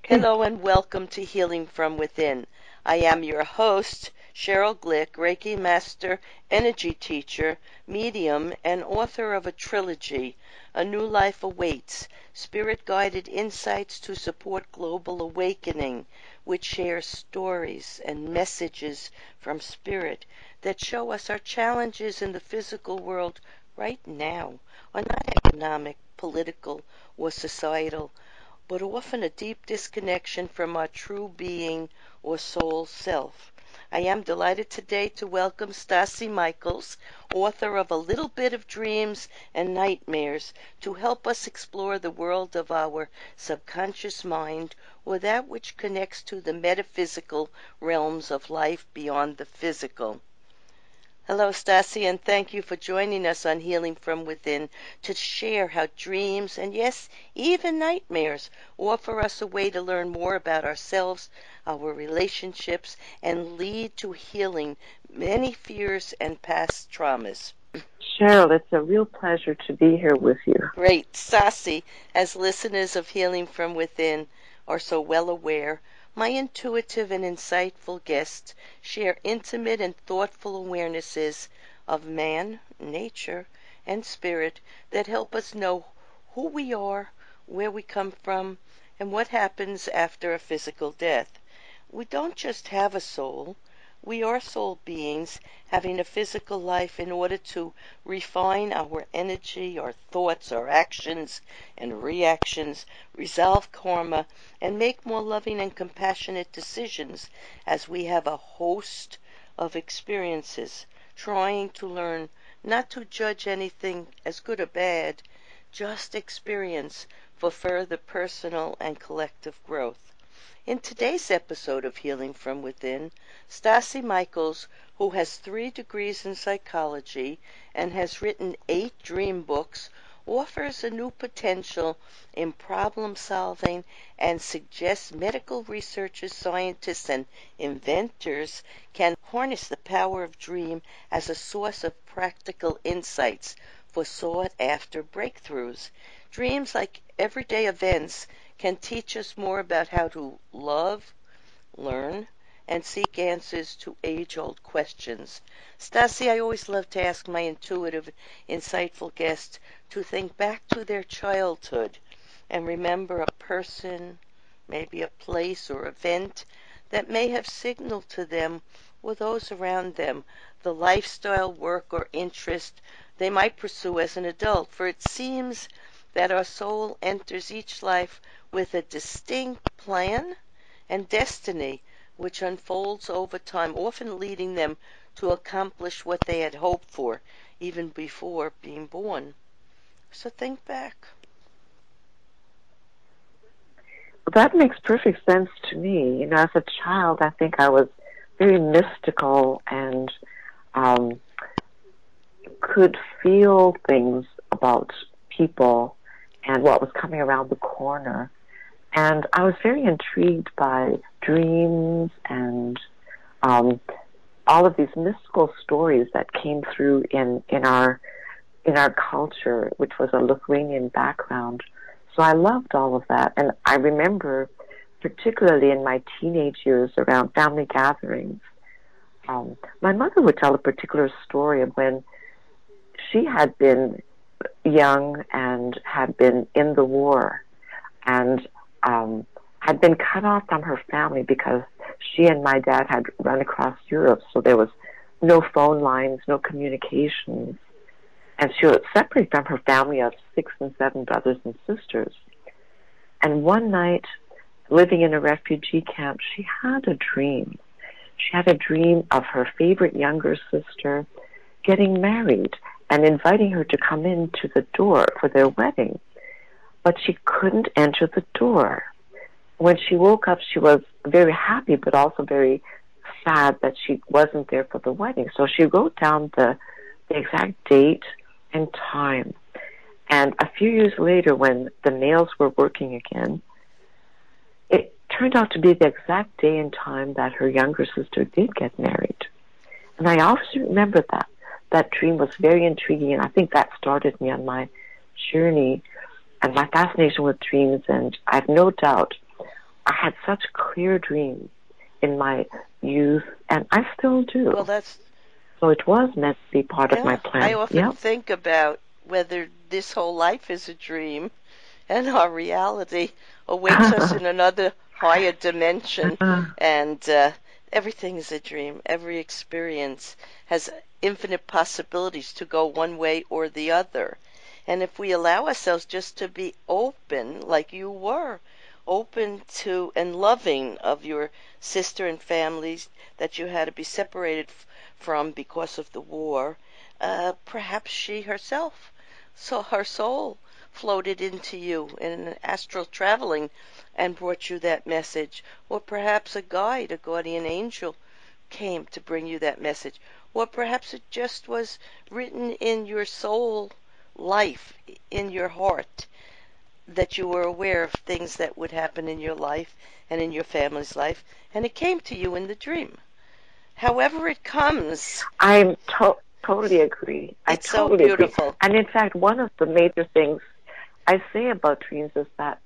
Hello and welcome to Healing from Within. I am your host, Cheryl Glick, Reiki Master, Energy Teacher, Medium, and author of a trilogy, A New Life Awaits, Spirit-Guided Insights to Support Global Awakening, which shares stories and messages from Spirit that show us our challenges in the physical world right now are not economic, political, or societal, but often a deep disconnection from our true being or soul self. I am delighted today to welcome Stacy Michaels, author of A Little Bit of Dreams and Nightmares, to help us explore the world of our subconscious mind, or that which connects to the metaphysical realms of life beyond the physical. Hello, Stacy, and thank you for joining us on Healing from Within to share how dreams and, yes, even nightmares offer us a way to learn more about ourselves, our relationships, and lead to healing many fears and past traumas. Cheryl, it's a real pleasure to be here with you. Great. Stacy, as listeners of Healing from Within are so well aware, my intuitive and insightful guests share intimate and thoughtful awarenesses of man, nature, and spirit that help us know who we are, where we come from, and what happens after a physical death. We don't just have a soul. We are soul beings having a physical life in order to refine our energy, our thoughts, our actions and reactions, resolve karma, and make more loving and compassionate decisions as we have a host of experiences, trying to learn not to judge anything as good or bad, just experience for further personal and collective growth. In today's episode of Healing from Within, Stacy Michaels, who has 3 degrees in psychology and has written 8 dream books, offers a new potential in problem solving and suggests medical researchers, scientists, and inventors can harness the power of dream as a source of practical insights for sought after breakthroughs. Dreams, like everyday events, can teach us more about how to love, learn, and seek answers to age-old questions. Stacy, I always love to ask my intuitive, insightful guests to think back to their childhood and remember a person, maybe a place or event that may have signaled to them or those around them the lifestyle, work, or interest they might pursue as an adult, for it seems that our soul enters each life with a distinct plan and destiny which unfolds over time, often leading them to accomplish what they had hoped for even before being born. So think back. Well, that makes perfect sense to me. As a child, I think I was very mystical and could feel things about people and what was coming around the corner. And I was very intrigued by dreams and all of these mystical stories that came through in our culture, which was a Lithuanian background. So I loved all of that. And I remember, particularly in my teenage years around family gatherings, my mother would tell a particular story of when she had been young and had been in the war and had been cut off from her family because she and my dad had run across Europe, so there was no phone lines, no communications. And she was separated from her family of 6 and 7 brothers and sisters. And one night, living in a refugee camp, she had a dream. She had a dream of her favorite younger sister getting married and inviting her to come into the door for their wedding. But she couldn't enter the door. When she woke up, she was very happy, but also very sad that she wasn't there for the wedding. So she wrote down the exact date and time. And a few years later, when the mails were working again, it turned out to be the exact day and time that her younger sister did get married. And I always remember that. That dream was very intriguing, and I think that started me on my journey and my fascination with dreams. And I have no doubt I had such clear dreams in my youth, and I still do. Well, that's So it was meant to be part of my yeah. I plan. often Yep. think about whether this whole life is a dream and our reality awaits us in another higher dimension, and everything is a dream. Every experience has infinite possibilities to go one way or the other. And if we allow ourselves just to be open, like you were, open to and loving of your sister and families that you had to be separated from because of the war, perhaps she herself saw her soul floated into you in an astral traveling and brought you that message. Or perhaps a guide, a guardian angel, came to bring you that message. Or perhaps it just was written in your soul life, in your heart, that you were aware of things that would happen in your life and in your family's life, and it came to you in the dream. However it comes, I totally agree. I it's so totally agree. beautiful. And in fact, one of the major things I say about dreams is that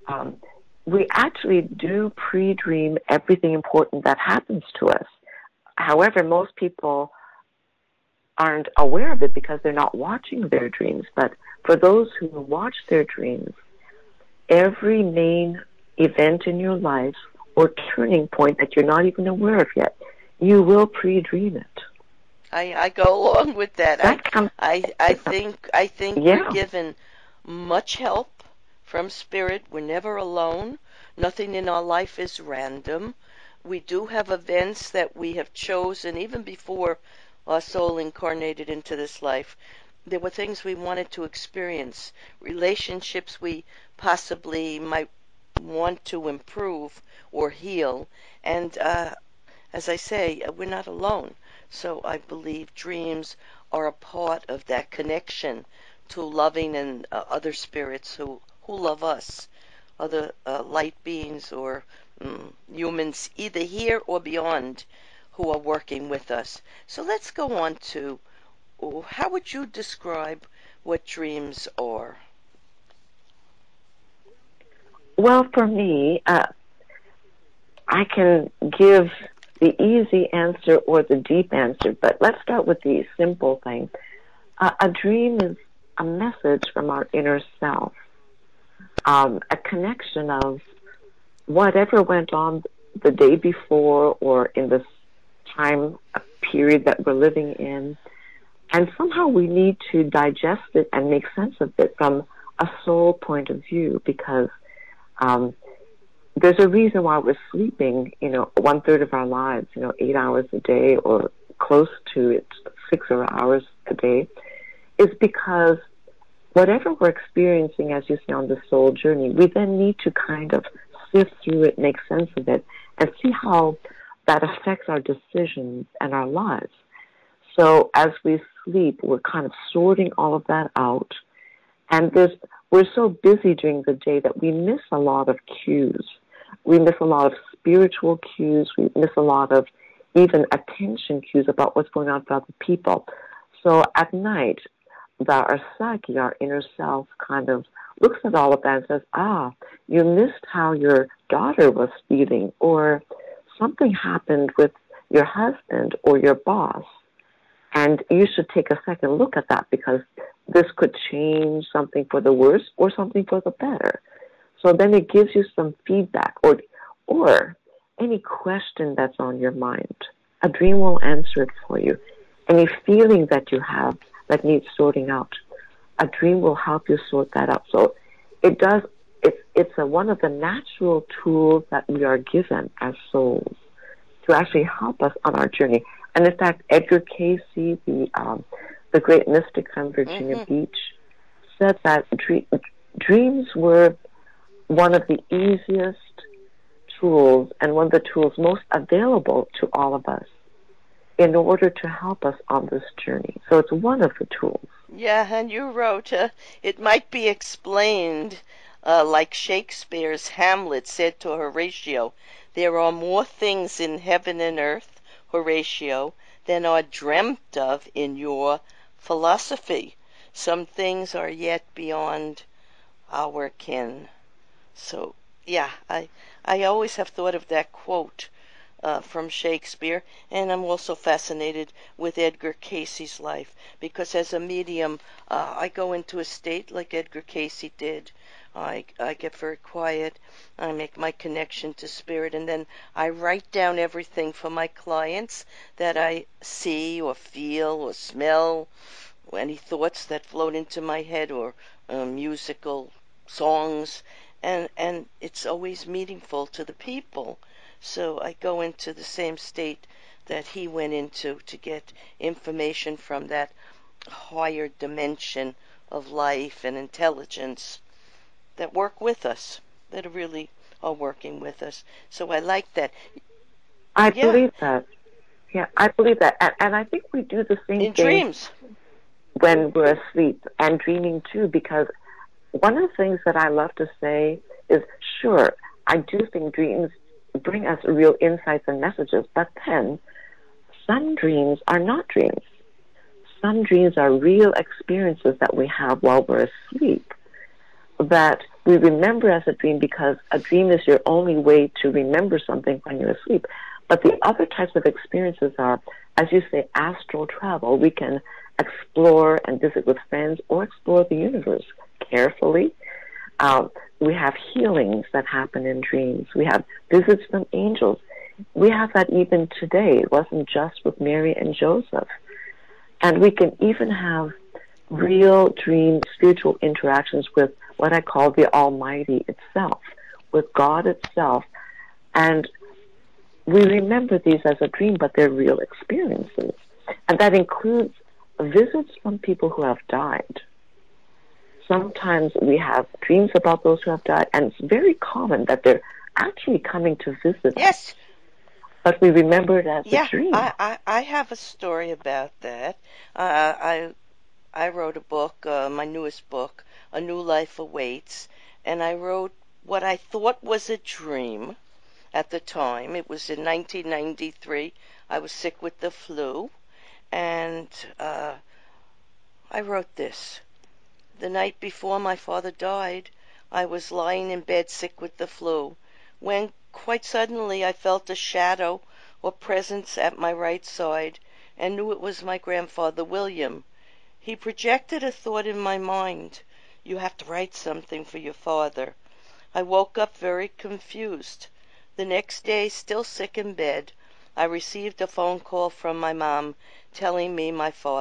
we actually do pre-dream everything important that happens to us. However, most people aren't aware of it because they're not watching their dreams. But for those who watch their dreams, every main event in your life or turning point that you're not even aware of yet, you will pre-dream it. I go along with that. I think we're given much help from Spirit. We're never alone. Nothing in our life is random. We do have events that we have chosen even before our soul incarnated into this life. There were things we wanted to experience, relationships we possibly might want to improve or heal, and as I say, we're not alone. So I believe dreams are a part of that connection to loving and other spirits who love us, other light beings or humans, either here or beyond, who are working with us. So let's go on to how would you describe what dreams are? Well, for me, I can give the easy answer or the deep answer, but let's start with the simple thing. A dream is a message from our inner self, a connection of whatever went on the day before or in this time period that we're living in. And somehow we need to digest it and make sense of it from a soul point of view, because there's a reason why we're sleeping, 1/3 of our lives, 8 hours a day or close to it, 6 hours a day, is because whatever we're experiencing, as you say, on the soul journey, we then need to kind of sift through it, make sense of it, and see how that affects our decisions and our lives. So as we sleep, we're kind of sorting all of that out. And we're so busy during the day that we miss a lot of cues. We miss a lot of spiritual cues. We miss a lot of even attention cues about what's going on with other people. So at night, our psyche, our inner self, kind of looks at all of that and says, you missed how your daughter was feeling, or something happened with your husband or your boss. And you should take a second look at that, because this could change something for the worse or something for the better. So then it gives you some feedback or any question that's on your mind. A dream will answer it for you. Any feeling that you have that needs sorting out, a dream will help you sort that out. So it's one of the natural tools that we are given as souls to actually help us on our journey. And in fact, Edgar Cayce, the great mystic from Virginia Beach, said that dreams were one of the easiest tools and one of the tools most available to all of us in order to help us on this journey. So it's one of the tools. Yeah, and you wrote, it might be explained like Shakespeare's Hamlet said to Horatio, there are more things in heaven and earth, Horatio, than are dreamt of in your philosophy. Some things are yet beyond our ken. So Yeah, I always have thought of that quote from Shakespeare, and I'm also fascinated with Edgar Casey's life because as a medium, I go into a state like Edgar Casey did. I get very quiet. I make my connection to spirit, and then I write down everything for my clients that I see or feel or smell, or any thoughts that float into my head, or musical songs, and it's always meaningful to the people. So I go into the same state that he went into to get information from that higher dimension of life and intelligence that work with us, that really are working with us. So I like that. I Yeah, believe that. Yeah, I believe that. And I think we do the same in thing dreams. when we're asleep and dreaming too, because one of the things that I love to say is, sure, I do think dreams bring us real insights and messages, but then some dreams are not dreams. Some dreams are real experiences that we have while we're asleep that we remember as a dream because a dream is your only way to remember something when you're asleep. But the other types of experiences are, as you say, astral travel. We can explore and visit with friends or explore the universe carefully. We have healings that happen in dreams. We have visits from angels. We have that even today. It wasn't just with Mary and Joseph. And we can even have real dream spiritual interactions with what I call the Almighty itself, with God itself. And we remember these as a dream, but they're real experiences. And that includes visits from people who have died. Sometimes we have dreams about those who have died, and it's very common that they're actually coming to visit us, Yes, but we remember it as a yeah, dream. I have a story about that. I wrote a book, my newest book, A New Life Awaits, and I wrote what I thought was a dream at the time. It was in 1993. I was sick with the flu, and uh, I wrote this. The night before my father died, I was lying in bed sick with the flu, when quite suddenly I felt a shadow or presence at my right side, and knew it was my grandfather William. He projected a thought in my mind. You have to write something for your father. I woke up very confused. The next day, still sick in bed, I received a phone call from my mom telling me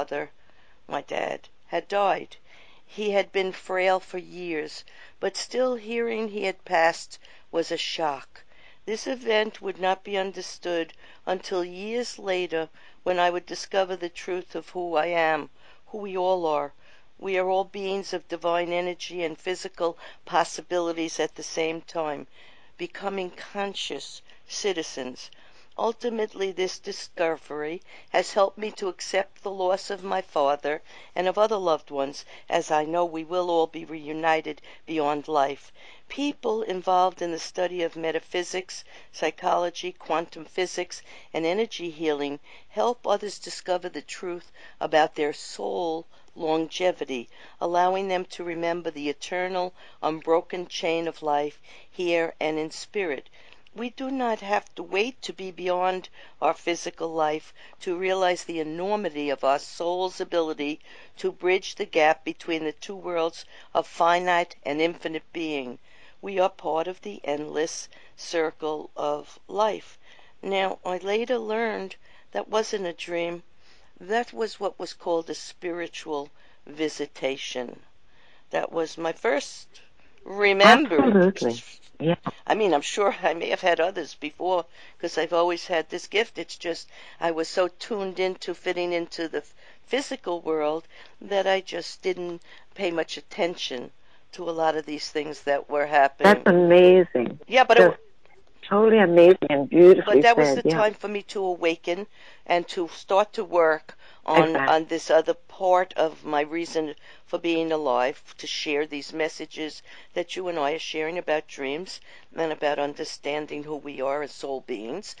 my dad, had died. He had been frail for years, but still hearing he had passed was a shock. This event would not be understood until years later, when I would discover the truth of who I am, who we all are. We are all beings of divine energy and physical possibilities at the same time, becoming conscious citizens. Ultimately, this discovery has helped me to accept the loss of my father and of other loved ones, as I know we will all be reunited beyond life. People involved in the study of metaphysics, psychology, quantum physics, and energy healing help others discover the truth about their soul longevity, allowing them to remember the eternal, unbroken chain of life here and in spirit. We do not have to wait to be beyond our physical life to realize the enormity of our soul's ability to bridge the gap between the two worlds of finite and infinite being. We are part of the endless circle of life. Now, I later learned that wasn't a dream. That was what was called a spiritual visitation. That was my first remembered. Absolutely. Yeah. I mean, I'm sure I may have had others before because I've always had this gift. It's just I was so tuned into fitting into the physical world that I just didn't pay much attention to a lot of these things that were That's happening. amazing. Yeah, Just totally amazing and but beautifully that was said. the Yeah, time for me to awaken and to start to work on exactly. this other part of my reason for being alive, to share these messages that you and I are sharing about dreams and about understanding who we are as soul beings.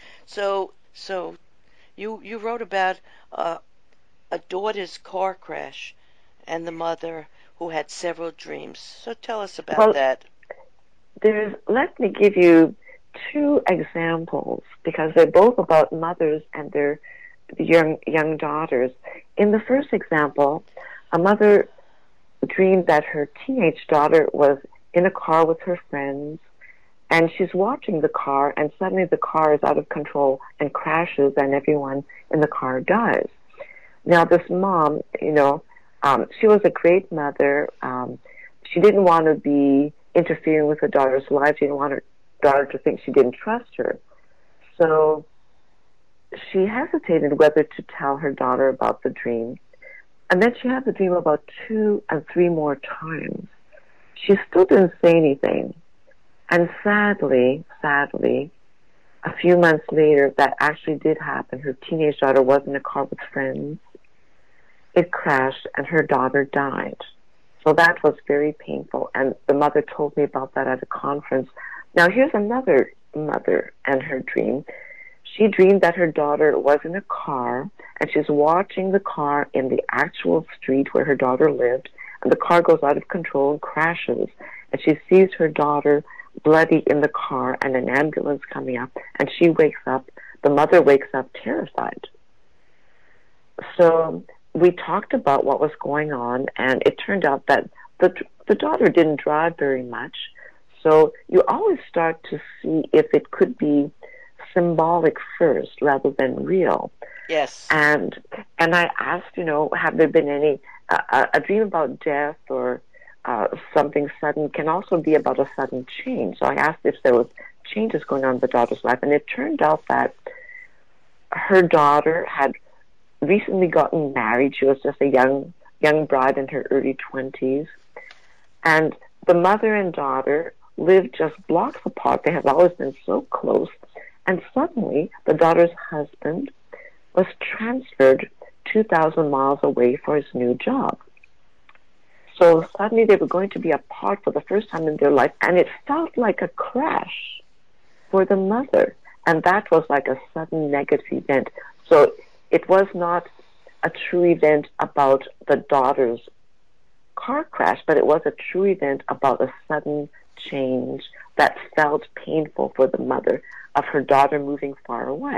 So you wrote about uh, a daughter's car crash and the mother who had several dreams. So tell us about Well, that. Let me give you two examples because they're both about mothers and their young daughters. In the first example, a mother dreamed that her teenage daughter was in a car with her friends, and she's watching the car, and suddenly the car is out of control and crashes, and everyone in the car dies. Now, this mom, she was a great mother. She didn't want to be interfering with her daughter's life. She didn't want her daughter to think she didn't trust her. So she hesitated whether to tell her daughter about the dream. And then she had the dream about 2 and 3 more times. She still didn't say anything. And sadly, a few months later, that actually did happen. Her teenage daughter was in a car with friends. It crashed, and her daughter died. So that was very painful. And the mother told me about that at a conference. Now, here's another mother and her dream. She dreamed that her daughter was in a car, and she's watching the car in the actual street where her daughter lived, and the car goes out of control and crashes, and she sees her daughter bloody in the car and an ambulance coming up, and she wakes up, the mother wakes up terrified. So we talked about what was going on, and it turned out that the daughter didn't drive very much, so you always start to see if it could be symbolic first rather than real. Yes. And I asked, have there been any, a dream about death or something sudden can also be about a sudden change. So I asked if there was changes going on in the daughter's life, and it turned out that her daughter had recently gotten married. She was just a young bride in her early 20s, and the mother and daughter lived just blocks apart. They have always been so close, and suddenly the daughter's husband was transferred 2,000 miles away for his new job. So suddenly they were going to be apart for the first time in their life, and it felt like a crash for the mother, and that was like a sudden negative event. So it was not a true event about the daughter's car crash, but it was a true event about a sudden change that felt painful for the mother of her daughter moving far away.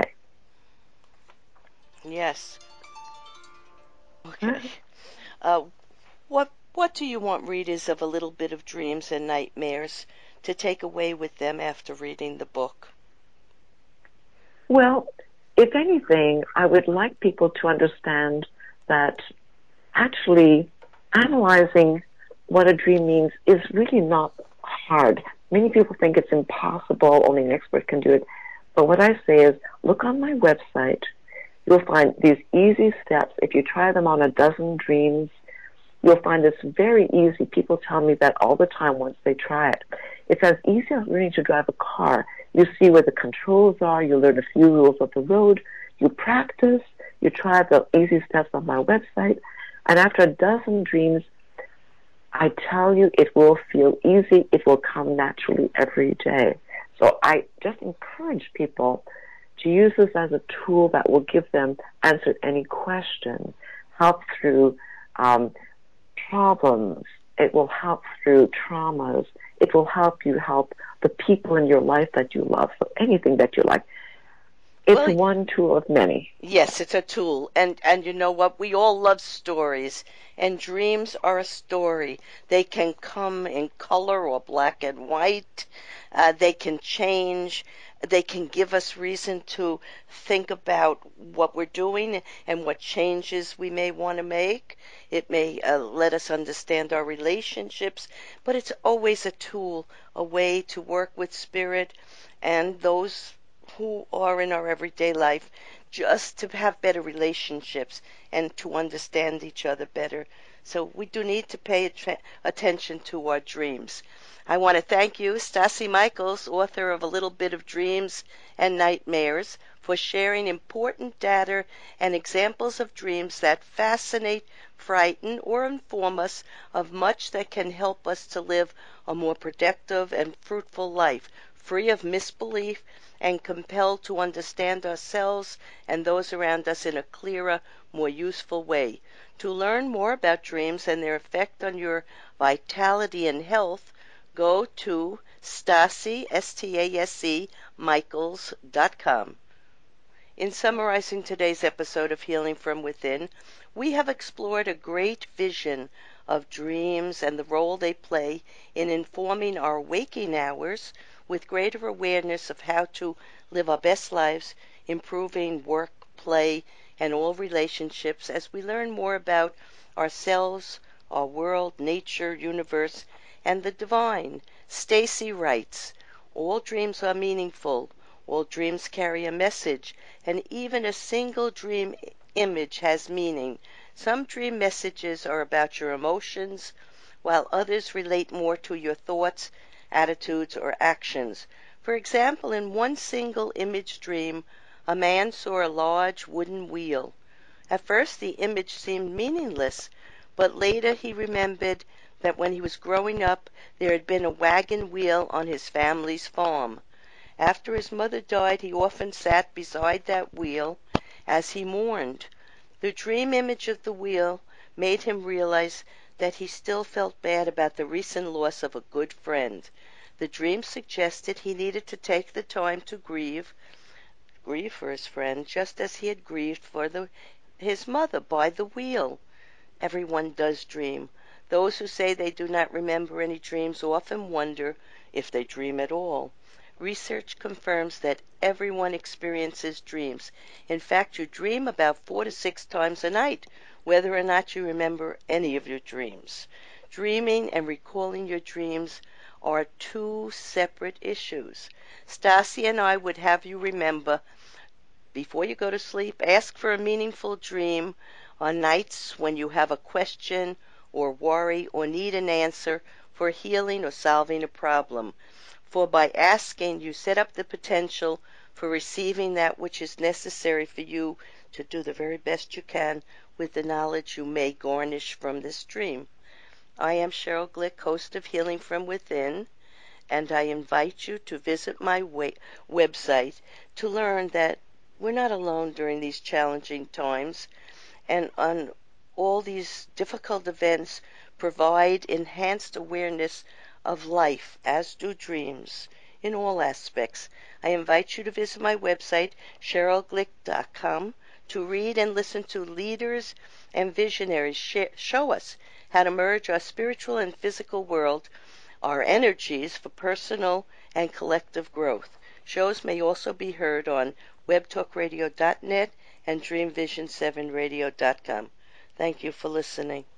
Yes. Okay. Uh, what do you want readers of A Little Bit of Dreams and Nightmares to take away with them after reading the book? Well, if anything, I would like people to understand that actually analyzing what a dream means is really not hard. Many people think it's impossible, only an expert can do it. But what I say is, look on my website. You'll find these easy steps. If you try them on a dozen dreams, you'll find it's very easy. People tell me that all the time once they try it. It's as easy as learning to drive a car. You see where the controls are. You learn a few rules of the road. You practice. You try the easy steps on my website. And after a dozen dreams, I tell you, it will feel easy. It will come naturally every day. So I just encourage people to use this as a tool that will give them answer any question, help through problems. It will help through traumas. It will help you help the people in your life that you love. So anything that you like. It's one tool of many. Yes, it's a tool. And you know what? We all love stories. And dreams are a story. They can come in color or black and white. They can change. They can give us reason to think about what we're doing and what changes we may want to make. It may let us understand our relationships. But it's always a tool, a way to work with spirit and those who are in our everyday life, just to have better relationships and to understand each other better. So we do need to pay attention to our dreams. I want to thank you, Stacy Michaels, author of A Little Bit of Dreams and Nightmares, for sharing important data and examples of dreams that fascinate, frighten, or inform us of much that can help us to live a more productive and fruitful life, free of misbelief and compelled to understand ourselves and those around us in a clearer, more useful way. To learn more about dreams and their effect on your vitality and health, go to Stasi, S-T-A-S-E, Michaels.com. In summarizing today's episode of Healing from Within, we have explored a great vision of dreams and the role they play in informing our waking hours with greater awareness of how to live our best lives, improving work, play, and all relationships as we learn more about ourselves, our world, nature, universe, and the divine. Stacy writes, "All dreams are meaningful. All dreams carry a message, and even a single dream image has meaning. Some dream messages are about your emotions, while others relate more to your thoughts, attitudes, or actions. For example, in one single image dream, a man saw a large wooden wheel. At first the image seemed meaningless, but later he remembered that when he was growing up there had been a wagon wheel on his family's farm. After his mother died, he often sat beside that wheel as he mourned. The dream image of the wheel made him realize that he still felt bad about the recent loss of a good friend. The dream suggested he needed to take the time to grieve for his friend, just as he had grieved for his mother by the wheel. Everyone does dream. Those who say they do not remember any dreams often wonder if they dream at all. Research confirms that everyone experiences dreams. In fact, you dream about 4 to 6 times a night, whether or not you remember any of your dreams. Dreaming and recalling your dreams are two separate issues. Stasi and I would have you remember, before you go to sleep, ask for a meaningful dream on nights when you have a question or worry or need an answer for healing or solving a problem. For by asking, you set up the potential for receiving that which is necessary for you to do the very best you can with the knowledge you may garnish from this dream. I am Cheryl Glick, host of Healing from Within, and I invite you to visit my website to learn that we're not alone during these challenging times, and on all these difficult events provide enhanced awareness of life, as do dreams, in all aspects. I invite you to visit my website, CherylGlick.com, to read and listen to leaders and visionaries show us how to merge our spiritual and physical world, our energies, for personal and collective growth. Shows may also be heard on webtalkradio.net and dreamvision7radio.com. Thank you for listening.